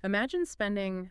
Imagine spending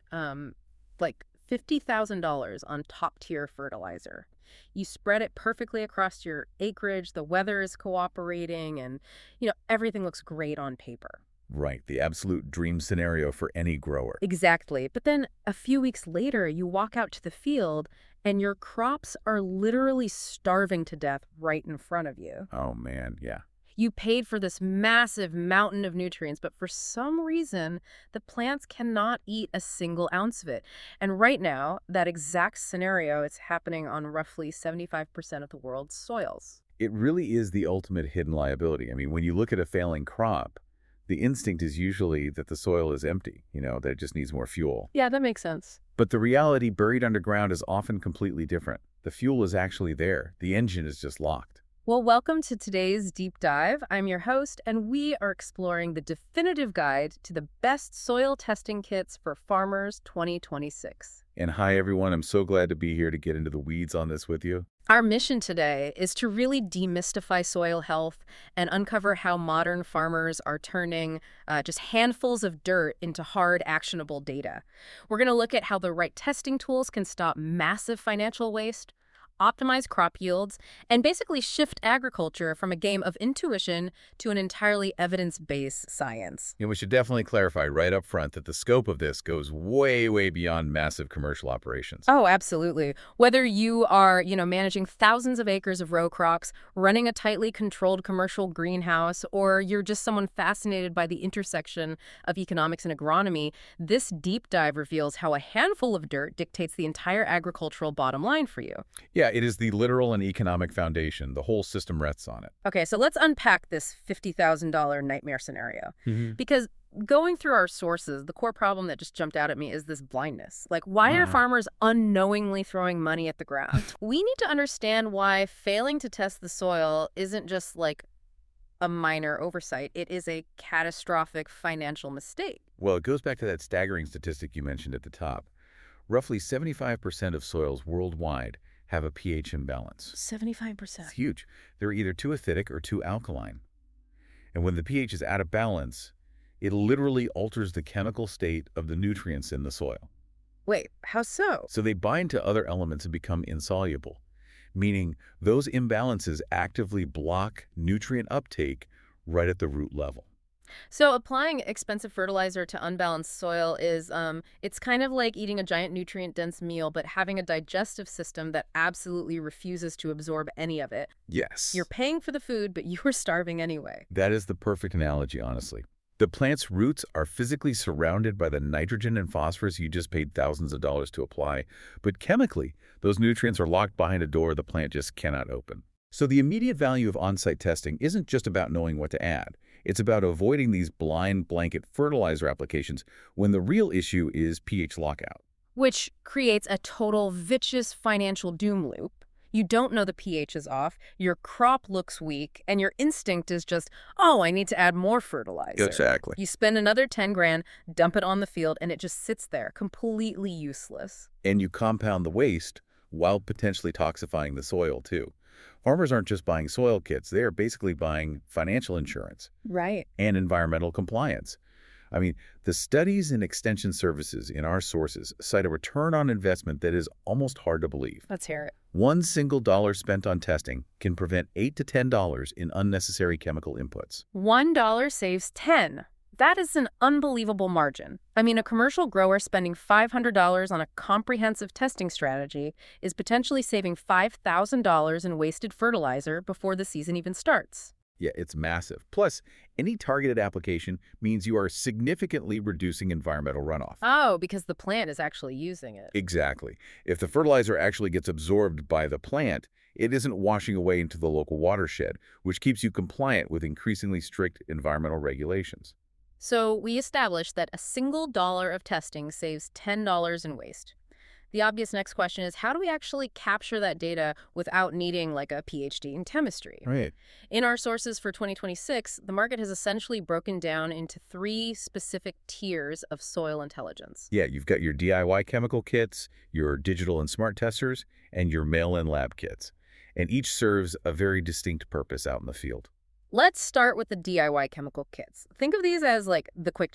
like $50,000 on top-tier fertilizer. You spread it perfectly across your acreage, the weather is cooperating, and everything looks great on paper. Right, the absolute dream scenario for any grower. Exactly. But then a few weeks later, you walk out to the field and your crops are literally starving to death right in front of you. Oh man, yeah. You paid for this massive mountain of nutrients, but for some reason, the plants cannot eat a single ounce of it. And right now, that exact scenario is happening on roughly 75% of the world's soils. It really is the ultimate hidden liability. I mean, when you look at a failing crop, the instinct is usually that the soil is empty, that it just needs more fuel. Yeah, that makes sense. But the reality buried underground is often completely different. The fuel is actually there. The engine is just locked. Well, welcome to today's deep dive. I'm your host, and we are exploring the definitive guide to the best soil testing kits for farmers 2026. And hi, everyone. I'm so glad to be here to get into the weeds on this with you. Our mission today is to really demystify soil health and uncover how modern farmers are turning just handfuls of dirt into hard, actionable data. We're going to look at how the right testing tools can stop massive financial waste, optimize crop yields, and basically shift agriculture from a game of intuition to an entirely evidence-based science. And we should definitely clarify right up front that the scope of this goes way, way beyond massive commercial operations. Oh, absolutely. Whether you are, managing thousands of acres of row crops, running a tightly controlled commercial greenhouse, or you're just someone fascinated by the intersection of economics and agronomy, this deep dive reveals how a handful of dirt dictates the entire agricultural bottom line for you. Yeah, it is the literal and economic foundation. The whole system rests on it. Okay, so let's unpack this $50,000 nightmare scenario. Mm-hmm. Because going through our sources, the core problem that just jumped out at me is this blindness. Like, why are farmers unknowingly throwing money at the ground? We need to understand why failing to test the soil isn't just like a minor oversight. It is a catastrophic financial mistake. Well, it goes back to that staggering statistic you mentioned at the top. Roughly 75% of soils worldwide have a pH imbalance. 75%. It's huge. They're either too acidic or too alkaline. And when the pH is out of balance, it literally alters the chemical state of the nutrients in the soil. Wait, how so? So they bind to other elements and become insoluble, meaning those imbalances actively block nutrient uptake right at the root level. So applying expensive fertilizer to unbalanced soil is, it's kind of like eating a giant nutrient-dense meal, but having a digestive system that absolutely refuses to absorb any of it. Yes. You're paying for the food, but you are starving anyway. That is the perfect analogy, honestly. The plant's roots are physically surrounded by the nitrogen and phosphorus you just paid thousands of dollars to apply, but chemically, those nutrients are locked behind a door the plant just cannot open. So the immediate value of on-site testing isn't just about knowing what to add. It's about avoiding these blind blanket fertilizer applications when the real issue is pH lockout. Which creates a total vicious financial doom loop. You don't know the pH is off, your crop looks weak, and your instinct is just, oh, I need to add more fertilizer. Exactly. You spend another 10 grand, dump it on the field, and it just sits there, completely useless. And you compound the waste while potentially toxifying the soil, too. Farmers aren't just buying soil kits, they are basically buying financial insurance. Right. And environmental compliance. I mean, the studies and extension services in our sources cite a return on investment that is almost hard to believe. Let's hear it. One single dollar spent on testing can prevent $8 to $10 in unnecessary chemical inputs. $1 saves 10. That is an unbelievable margin. I mean, a commercial grower spending $500 on a comprehensive testing strategy is potentially saving $5,000 in wasted fertilizer before the season even starts. Yeah, it's massive. Plus, any targeted application means you are significantly reducing environmental runoff. Oh, because the plant is actually using it. Exactly. If the fertilizer actually gets absorbed by the plant, it isn't washing away into the local watershed, which keeps you compliant with increasingly strict environmental regulations. So we established that a single dollar of testing saves $10 in waste. The obvious next question is, how do we actually capture that data without needing like a PhD in chemistry? Right. In our sources for 2026, the market has essentially broken down into 3 specific tiers of soil intelligence. Yeah, you've got your DIY chemical kits, your digital and smart testers, and your mail-in lab kits. And each serves a very distinct purpose out in the field. Let's start with the DIY chemical kits. Think of these as like the quick check.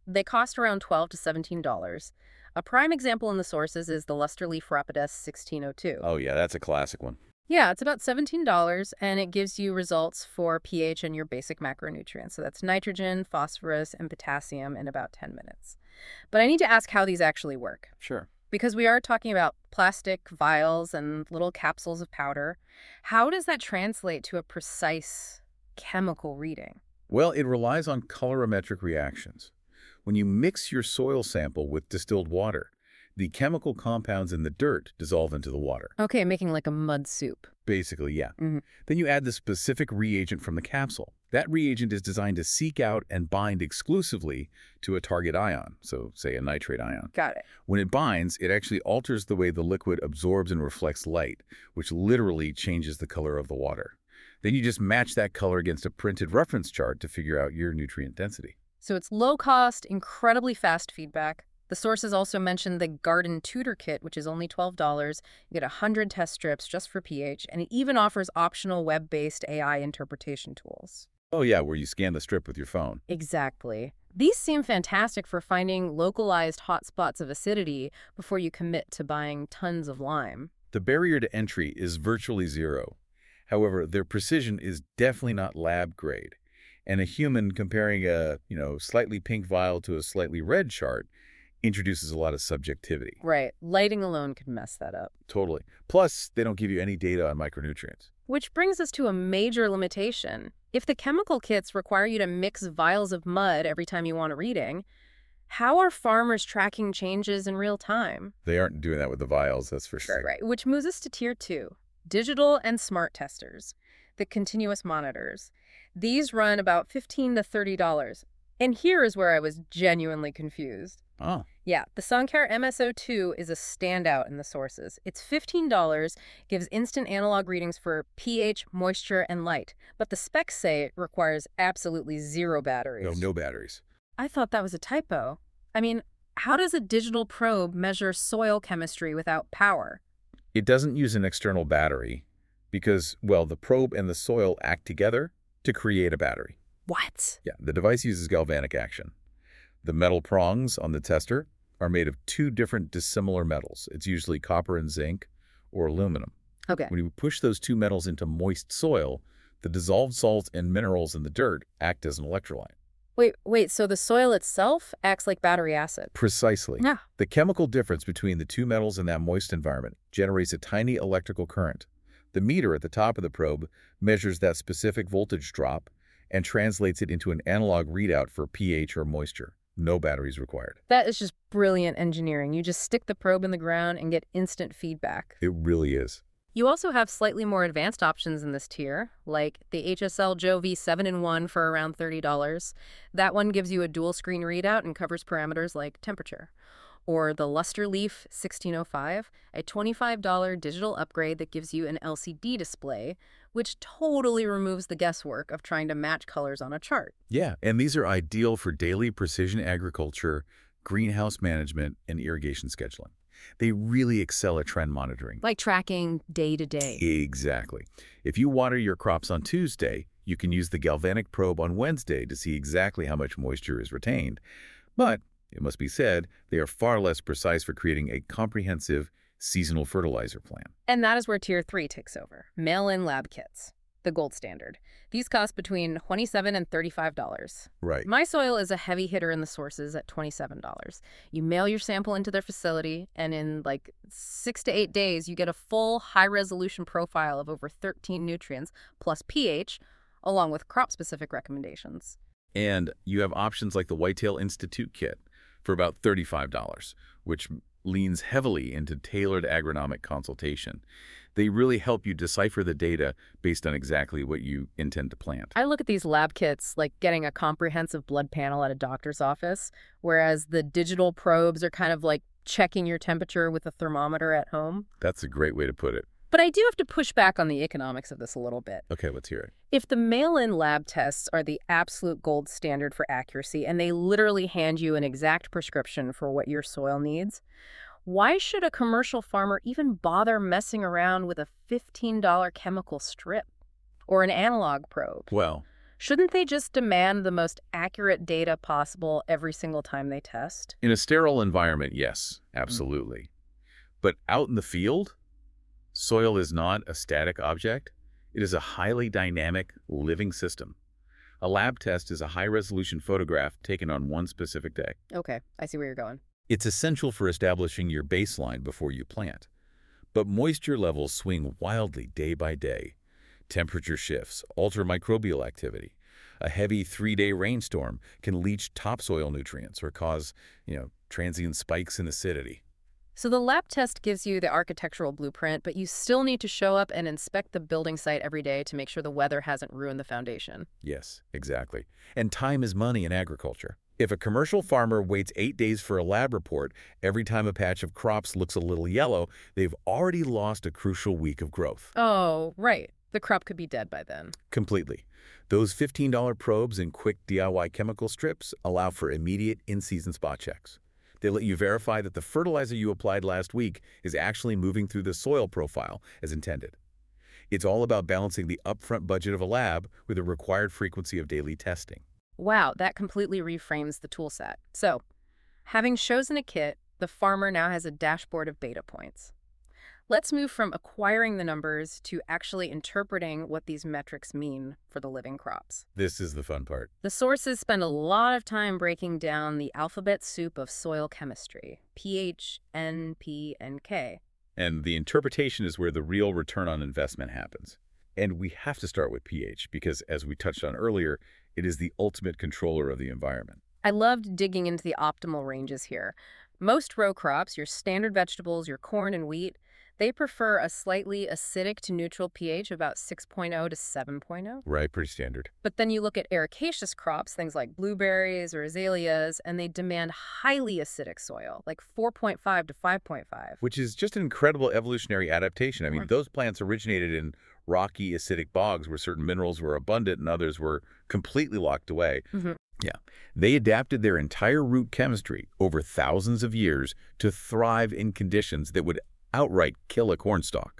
They cost around $12 to $17. A prime example in the sources is the Luster Leaf Rapides 1602. Oh yeah, that's a classic one. Yeah, it's about $17, and it gives you results for pH and your basic macronutrients. So that's nitrogen, phosphorus, and potassium in about 10 minutes. But I need to ask how these actually work, Sure. because we are talking about plastic vials and little capsules of powder. How does that translate to a precise chemical reading? Well, it relies on colorimetric reactions. When you mix your soil sample with distilled water, the chemical compounds in the dirt dissolve into the water. Okay, making like a mud soup. Basically, yeah. Mhm. Then you add the specific reagent from the capsule. That reagent is designed to seek out and bind exclusively to a target ion, so say a nitrate ion. Got it. When it binds, it actually alters the way the liquid absorbs and reflects light, which literally changes the color of the water. Then you just match that color against a printed reference chart to figure out your nutrient density. So it's low cost, incredibly fast feedback. The sources also mentioned the Garden Tutor Kit, which is only $12. You get 100 test strips just for pH, and it even offers optional web-based AI interpretation tools. Oh yeah, where you scan the strip with your phone. Exactly. These seem fantastic for finding localized hotspots of acidity before you commit to buying tons of lime. The barrier to entry is virtually zero. However, their precision is definitely not lab grade. And a human comparing a, slightly pink vial to a slightly red chart introduces a lot of subjectivity. Right. Lighting alone could mess that up. Totally. Plus, they don't give you any data on micronutrients. Which brings us to a major limitation. If the chemical kits require you to mix vials of mud every time you want a reading, how are farmers tracking changes in real time? They aren't doing that with the vials, that's for sure. Right. Which moves us to tier 2, digital and smart testers, the continuous monitors. These run about $15 to $30. And here is where I was genuinely confused. Oh. Yeah, the SunCare MSO2 is a standout in the sources. It's $15, gives instant analog readings for pH, moisture, and light. But the specs say it requires absolutely zero batteries. No batteries. I thought that was a typo. I mean, how does a digital probe measure soil chemistry without power? It doesn't use an external battery because, well, the probe and the soil act together to create a battery. What? Yeah, the device uses galvanic action. The metal prongs on the tester are made of two different dissimilar metals. It's usually copper and zinc or aluminum. Okay. When you push those two metals into moist soil, the dissolved salts and minerals in the dirt act as an electrolyte. Wait, so the soil itself acts like battery acid? Precisely. Yeah. The chemical difference between the two metals in that moist environment generates a tiny electrical current. The meter at the top of the probe measures that specific voltage drop and translates it into an analog readout for pH or moisture. No batteries required. That is just brilliant engineering. You just stick the probe in the ground and get instant feedback. It really is. You also have slightly more advanced options in this tier, like the HSL Joe V 7-in-1 for around $30. That one gives you a dual screen readout and covers parameters like temperature. Or the Luster Leaf 1605, a $25 digital upgrade that gives you an LCD display, which totally removes the guesswork of trying to match colors on a chart. Yeah, and these are ideal for daily precision agriculture, greenhouse management, and irrigation scheduling. They really excel at trend monitoring. Like tracking day to day. Exactly. If you water your crops on Tuesday, you can use the galvanic probe on Wednesday to see exactly how much moisture is retained. But it must be said, they are far less precise for creating a comprehensive seasonal fertilizer plan. And that is where Tier 3 takes over. Mail-in lab kits, the gold standard. These cost between $27 and $35. Right. My Soil is a heavy hitter in the sources at $27. You mail your sample into their facility, and in like 6 to 8 days, you get a full high-resolution profile of over 13 nutrients, plus pH, along with crop-specific recommendations. And you have options like the Whitetail Institute kit for about $35, which leans heavily into tailored agronomic consultation. They really help you decipher the data based on exactly what you intend to plant. I look at these lab kits like getting a comprehensive blood panel at a doctor's office, whereas the digital probes are kind of like checking your temperature with a thermometer at home. That's a great way to put it. But I do have to push back on the economics of this a little bit. Okay, let's hear it. If the mail-in lab tests are the absolute gold standard for accuracy and they literally hand you an exact prescription for what your soil needs, why should a commercial farmer even bother messing around with a $15 chemical strip or an analog probe? Well, Shouldn't they just demand the most accurate data possible every single time they test? In a sterile environment, yes, absolutely. But out in the field, soil is not a static object. It is a highly dynamic, living system. A lab test is a high-resolution photograph taken on one specific day. Okay, I see where you're going. It's essential for establishing your baseline before you plant. But moisture levels swing wildly day by day. Temperature shifts, alter microbial activity. A heavy 3-day rainstorm can leach topsoil nutrients or cause, transient spikes in acidity. So the lab test gives you the architectural blueprint, but you still need to show up and inspect the building site every day to make sure the weather hasn't ruined the foundation. Yes, exactly. And time is money in agriculture. If a commercial farmer waits 8 days for a lab report, every time a patch of crops looks a little yellow, they've already lost a crucial week of growth. Oh, right. The crop could be dead by then. Completely. Those $15 probes and quick DIY chemical strips allow for immediate in-season spot checks. They let you verify that the fertilizer you applied last week is actually moving through the soil profile as intended. It's all about balancing the upfront budget of a lab with the required frequency of daily testing. Wow, that completely reframes the tool set. So, having chosen a kit, the farmer now has a dashboard of data points. Let's move from acquiring the numbers to actually interpreting what these metrics mean for the living crops. This is the fun part. The sources spend a lot of time breaking down the alphabet soup of soil chemistry, pH, N, P, and K. And the interpretation is where the real return on investment happens. And we have to start with pH because, as we touched on earlier, it is the ultimate controller of the environment. I loved digging into the optimal ranges here. Most row crops, your standard vegetables, your corn and wheat, they prefer a slightly acidic to neutral pH, about 6.0 to 7.0. Right, pretty standard. But then you look at ericaceous crops, things like blueberries or azaleas, and they demand highly acidic soil, like 4.5 to 5.5. Which is just an incredible evolutionary adaptation. I mean, those plants originated in rocky, acidic bogs where certain minerals were abundant and others were completely locked away. Yeah. They adapted their entire root chemistry over thousands of years to thrive in conditions that would outright kill a cornstalk.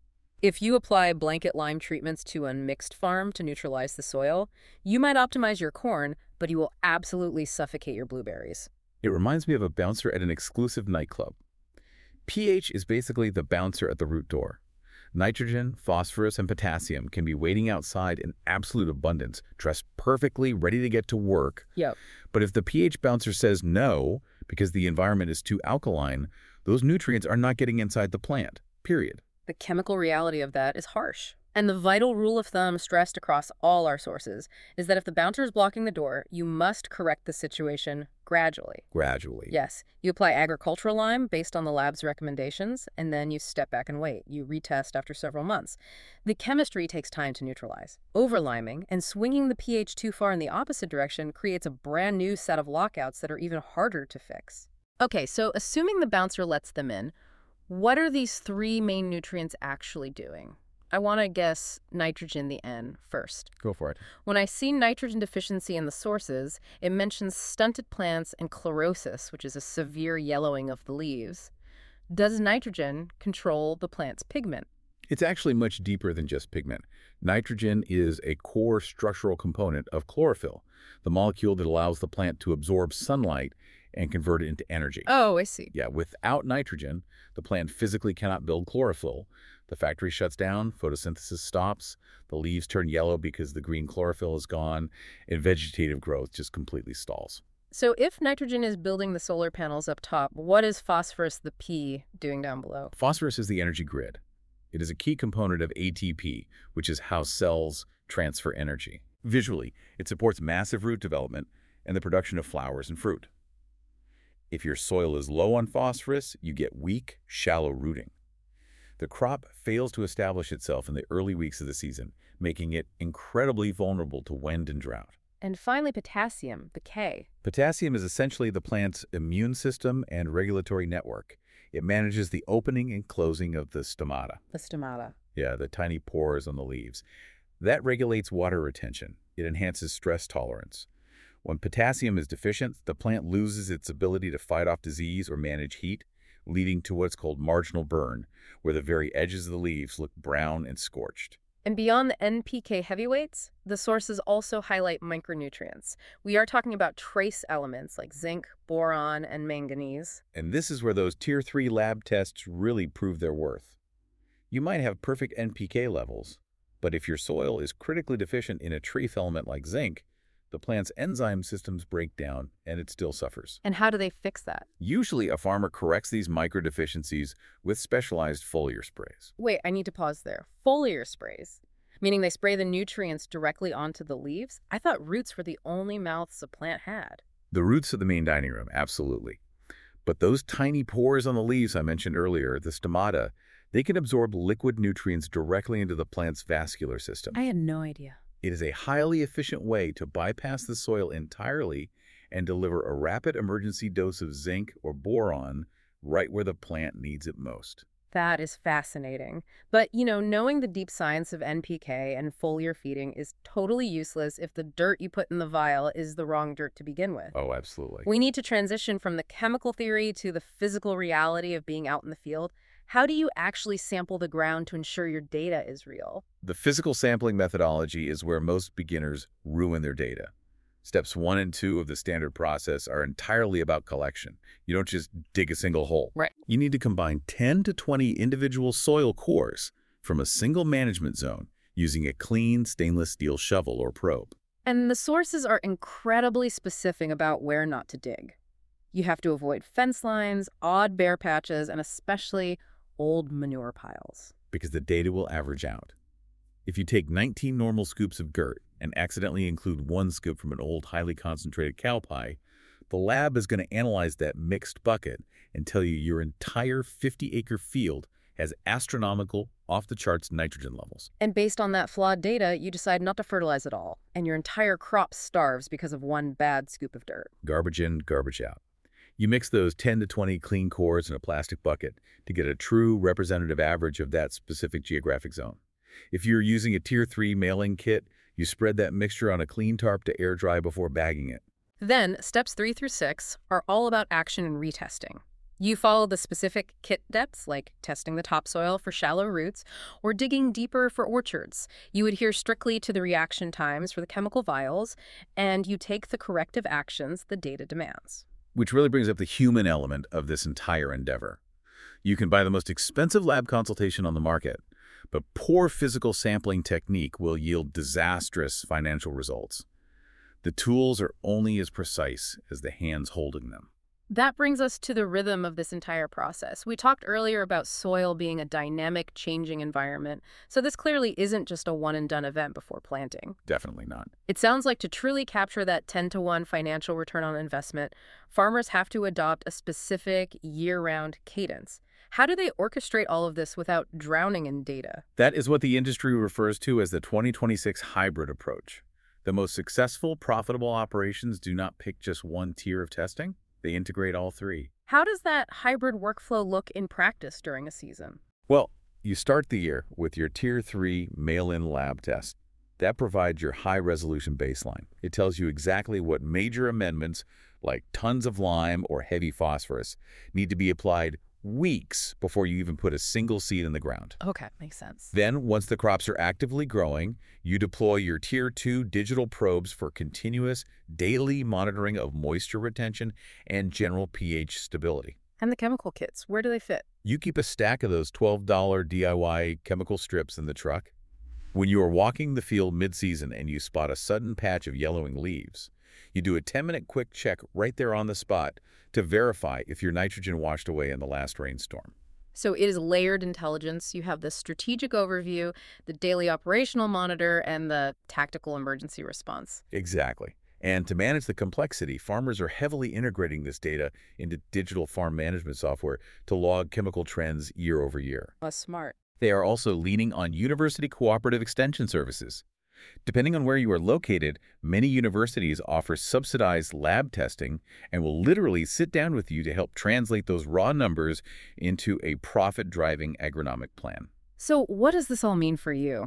If you apply blanket lime treatments to a mixed farm to neutralize the soil, you might optimize your corn, but you will absolutely suffocate your blueberries. It reminds me of a bouncer at an exclusive nightclub. pH is basically the bouncer at the root door. Nitrogen, phosphorus, and potassium can be waiting outside in absolute abundance, dressed perfectly, ready to get to work. Yep. But if the pH bouncer says no, because the environment is too alkaline, those nutrients are not getting inside the plant, period. The chemical reality of that is harsh. And the vital rule of thumb stressed across all our sources is that if the bouncer is blocking the door, you must correct the situation gradually. Gradually. Yes, you apply agricultural lime based on the lab's recommendations, and then you step back and wait. You retest after several months. The chemistry takes time to neutralize. Overliming and swinging the pH too far in the opposite direction creates a brand new set of lockouts that are even harder to fix. Okay, so assuming the bouncer lets them in, what are these three main nutrients actually doing? I want to guess nitrogen, the N, first. Go for it. When I see nitrogen deficiency in the sources, it mentions stunted plants and chlorosis, which is a severe yellowing of the leaves. Does nitrogen control the plant's pigment? It's actually much deeper than just pigment. Nitrogen is a core structural component of chlorophyll, the molecule that allows the plant to absorb sunlight and convert it into energy. Oh, I see. Yeah, without nitrogen, the plant physically cannot build chlorophyll. The factory shuts down, photosynthesis stops, the leaves turn yellow because the green chlorophyll is gone, and vegetative growth just completely stalls. So if nitrogen is building the solar panels up top, what is phosphorus, the P, doing down below? Phosphorus is the energy grid. It is a key component of ATP, which is how cells transfer energy. Visually, it supports massive root development and the production of flowers and fruit. If your soil is low on phosphorus, you get weak, shallow rooting. The crop fails to establish itself in the early weeks of the season, making it incredibly vulnerable to wind and drought. And finally, potassium, the K. Potassium is essentially the plant's immune system and regulatory network. It manages the opening and closing of the stomata. The stomata. Yeah, the tiny pores on the leaves. That regulates water retention. It enhances stress tolerance. When potassium is deficient, the plant loses its ability to fight off disease or manage heat, leading to what's called marginal burn, where the very edges of the leaves look brown and scorched. And beyond the NPK heavyweights, the sources also highlight micronutrients. We are talking about trace elements like zinc, boron, and manganese. And this is where those Tier 3 lab tests really prove their worth. You might have perfect NPK levels, but if your soil is critically deficient in a trace element like zinc, the plant's enzyme systems break down and it still suffers. And how do they fix that? Usually, a farmer corrects these microdeficiencies with specialized foliar sprays. Wait, I need to pause there. Foliar sprays, meaning they spray the nutrients directly onto the leaves? I thought roots were the only mouths a plant had. The roots of the main dining room, absolutely. But those tiny pores on the leaves I mentioned earlier, the stomata, they can absorb liquid nutrients directly into the plant's vascular system. I had no idea. It is a highly efficient way to bypass the soil entirely and deliver a rapid emergency dose of zinc or boron right where the plant needs it most. That is fascinating. But, knowing the deep science of NPK and foliar feeding is totally useless if the dirt you put in the vial is the wrong dirt to begin with. Oh, absolutely. We need to transition from the chemical theory to the physical reality of being out in the field. How do you actually sample the ground to ensure your data is real? The physical sampling methodology is where most beginners ruin their data. Steps 1 and 2 of the standard process are entirely about collection. You don't just dig a single hole. Right. You need to combine 10 to 20 individual soil cores from a single management zone using a clean stainless steel shovel or probe. And the sources are incredibly specific about where not to dig. You have to avoid fence lines, odd bare patches, and especially old manure piles. Because the data will average out. If you take 19 normal scoops of dirt and accidentally include 1 scoop from an old highly concentrated cow pie, the lab is going to analyze that mixed bucket and tell you your entire 50-acre field has astronomical, off-the-charts nitrogen levels. And based on that flawed data, you decide not to fertilize at all, and your entire crop starves because of 1 bad scoop of dirt. Garbage in, garbage out. You mix those 10 to 20 clean cores in a plastic bucket to get a true representative average of that specific geographic zone. If you're using a Tier 3 mailing kit, you spread that mixture on a clean tarp to air dry before bagging it. Then, steps 3 through 6 are all about action and retesting. You follow the specific kit depths, like testing the topsoil for shallow roots or digging deeper for orchards. You adhere strictly to the reaction times for the chemical vials, and you take the corrective actions the data demands. Which really brings up the human element of this entire endeavor. You can buy the most expensive lab consultation on the market, but poor physical sampling technique will yield disastrous financial results. The tools are only as precise as the hands holding them. That brings us to the rhythm of this entire process. We talked earlier about soil being a dynamic, changing environment, so this clearly isn't just a one-and-done event before planting. Definitely not. It sounds like to truly capture that 10-to-1 financial return on investment, farmers have to adopt a specific year-round cadence. How do they orchestrate all of this without drowning in data? That is what the industry refers to as the 2026 hybrid approach. The most successful, profitable operations do not pick just one tier of testing. They integrate all 3. How does that hybrid workflow look in practice during a season? Well, you start the year with your Tier 3 mail-in lab test. That provides your high-resolution baseline. It tells you exactly what major amendments, like tons of lime or heavy phosphorus, need to be applied weeks before you even put a single seed in the ground. Okay, makes sense. Then, once the crops are actively growing, you deploy your Tier 2 digital probes for continuous, daily monitoring of moisture retention and general pH stability. And the chemical kits, where do they fit? You keep a stack of those $12 DIY chemical strips in the truck. When you are walking the field mid-season and you spot a sudden patch of yellowing leaves, you do a 10-minute quick check right there on the spot to verify if your nitrogen washed away in the last rainstorm. So it is layered intelligence. You have the strategic overview, the daily operational monitor, and the tactical emergency response. Exactly. And to manage the complexity, farmers are heavily integrating this data into digital farm management software to log chemical trends year over year. Smart. They are also leaning on university cooperative extension services. Depending on where you are located, many universities offer subsidized lab testing and will literally sit down with you to help translate those raw numbers into a profit-driving agronomic plan. So what does this all mean for you?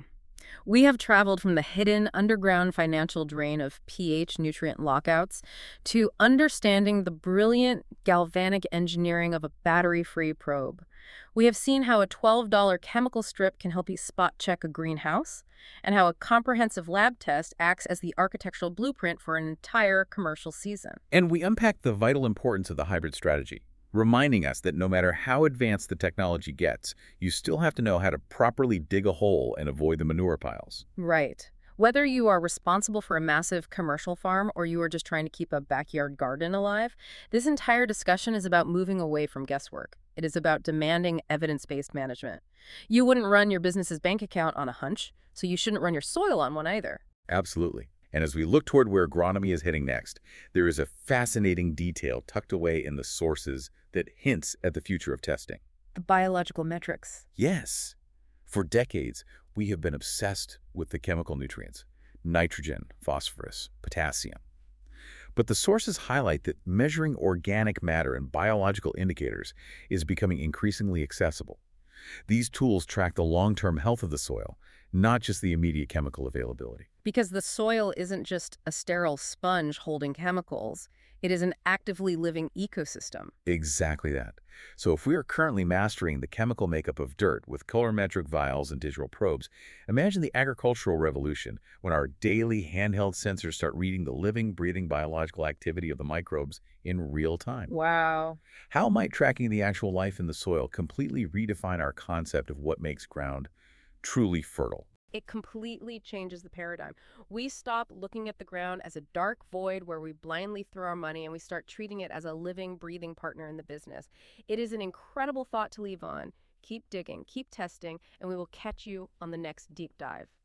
We have traveled from the hidden underground financial drain of pH nutrient lockouts to understanding the brilliant galvanic engineering of a battery-free probe. We have seen how a $12 chemical strip can help you spot check a greenhouse, and how a comprehensive lab test acts as the architectural blueprint for an entire commercial season. And we unpack the vital importance of the hybrid strategy, reminding us that no matter how advanced the technology gets, you still have to know how to properly dig a hole and avoid the manure piles. Right. Whether you are responsible for a massive commercial farm or you are just trying to keep a backyard garden alive, this entire discussion is about moving away from guesswork. It is about demanding evidence-based management. You wouldn't run your business's bank account on a hunch, so you shouldn't run your soil on one either. Absolutely. And as we look toward where agronomy is heading next, there is a fascinating detail tucked away in the sources that hints at the future of testing. The biological metrics. Yes, for decades, we have been obsessed with the chemical nutrients, nitrogen, phosphorus, potassium. But the sources highlight that measuring organic matter and biological indicators is becoming increasingly accessible. These tools track the long-term health of the soil, not just the immediate chemical availability. Because the soil isn't just a sterile sponge holding chemicals, it is an actively living ecosystem. Exactly that. So if we are currently mastering the chemical makeup of dirt with colorimetric vials and digital probes, imagine the agricultural revolution when our daily handheld sensors start reading the living, breathing biological activity of the microbes in real time. Wow. How might tracking the actual life in the soil completely redefine our concept of what makes ground truly fertile? It completely changes the paradigm. We stop looking at the ground as a dark void where we blindly throw our money and we start treating it as a living, breathing partner in the business. It is an incredible thought to leave on. Keep digging, keep testing, and we will catch you on the next deep dive.